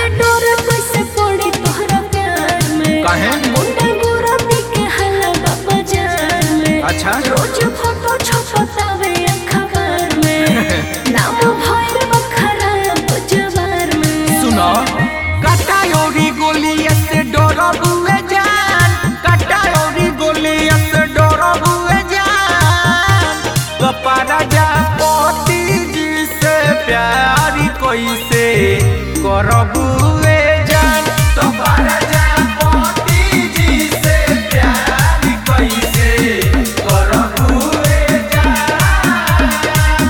के डोर कैसे पड़ी तोहरा प्यार में काहे? मुंडा गोरा के हल्ला बाजार में अच्छा रोज फोटो छपतावे अखबार में नाम भइल बखरा बजवार में सुनो कटायोरी गोलिया से डरबुए जान कटायोरी गोलिया से डरबुए जान कपारा जा पति जी से प्यार कैसे करबुए जान कपारा जा पति जी से प्यार कैसे करबुए जान।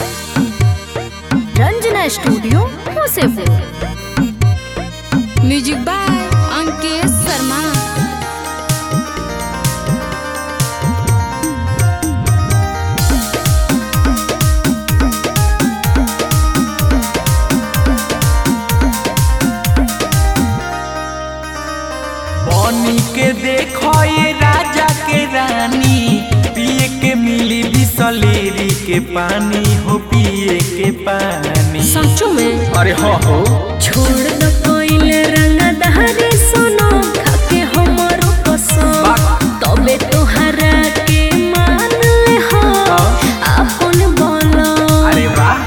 Ranjana studio Musepur. Music by Ankit Sharma. पानी के देखो ये राजा के रानी पिए के मिली बिसलेरी के पानी हो पिए के पानी। सचो में अरे हो छोड़ दो कोइले रंगा दहरी सुनो खाके हमरो कसम तबे तोहरा के मान ले हो अपन बोलो। अरे वाह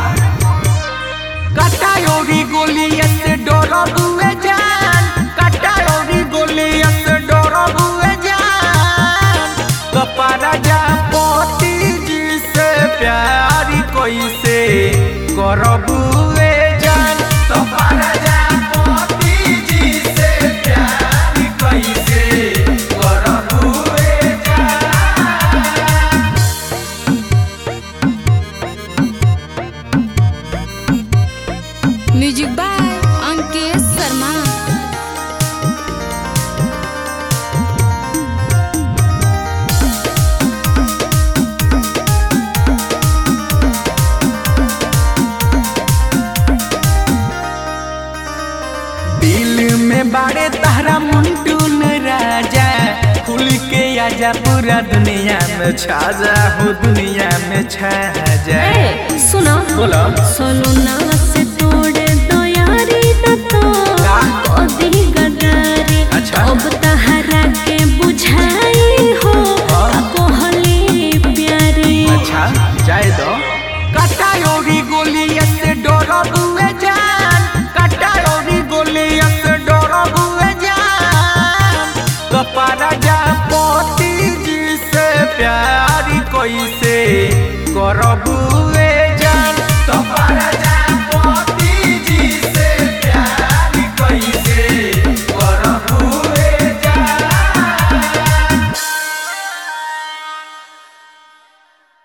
कटायोरी गोलिया से डरबुए जान कटायोरी गोलिया से डरबुए जान कपारा जा पति जी से प्यार कैसे करबुए जान कपारा जा पति जी से प्यार कैसे करबुए जान। Music by Ankit Sharma. दिल में बाड़े तारा मुंटून राजा खुल के आजा पूरा दुनिया में छा जा हो दुनिया में छा जा। ए सुनो बोलो सोलूना से तोड़े दो यारी तो कदी गदारी अच्छा। अब तहरा के बुझाई हो कहली प्यारी। अच्छा जाए दो कटायोरी गोलिया से डरबुए जान कटायोरी गोलिया से डरबुए जान कपारा जा पति जी से प्यार कैसे करबुए